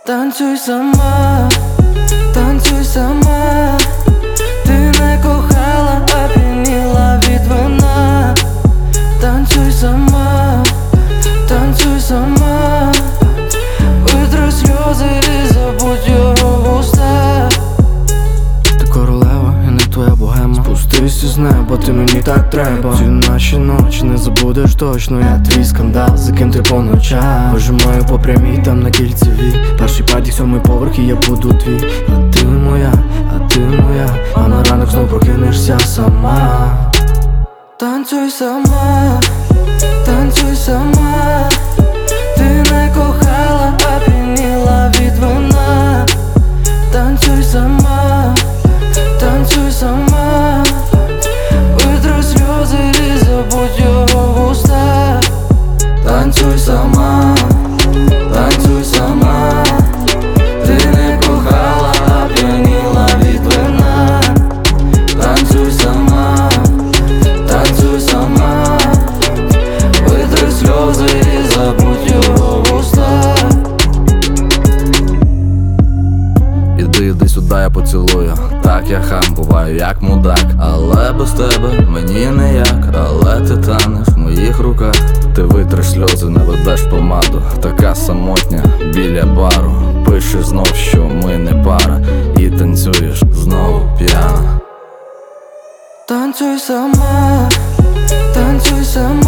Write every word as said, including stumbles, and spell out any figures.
Танцюй сама, танцюй сама. Ти не кохала, а п'яніла від вина. Танцюй сама, танцюй сама. Витри сльози і забудь його вуста. Ти королева, я не твоя богема. Спустися з неба, ти мені так треба. Ці наші ночі не забудеш точно. Я твій скандал, за ким ти по ночах. Вижимаю по прямій, там на кільцевій. Перший падік, сьомий поверх, і я буду твій. А ти моя, а ти моя. А на ранок знов прокинешся сама. Танцюй сама, танцюй сама. Ти не кохала, а п'яніла від вина. Танцюй сама, танцюй сама. Витри сльози і забудь його вуста. Танцюй сама, танцюй сама. Ти не кохала, а п'яніла від вина. Танцюй сама, танцюй сама. Витри сльози і забудь його вуста. Іди, іди сюди, я поцілую. Так я хам, буваю як мудак. Але без тебе мені ніяк. Але ти танеш в моїх руках. Ти витриш сльози, не ведеш помаду. Така самотня біля бару. Пишеш знов, що ми не пара. І танцюєш знову п'яна. Танцюй сама, танцюй сама.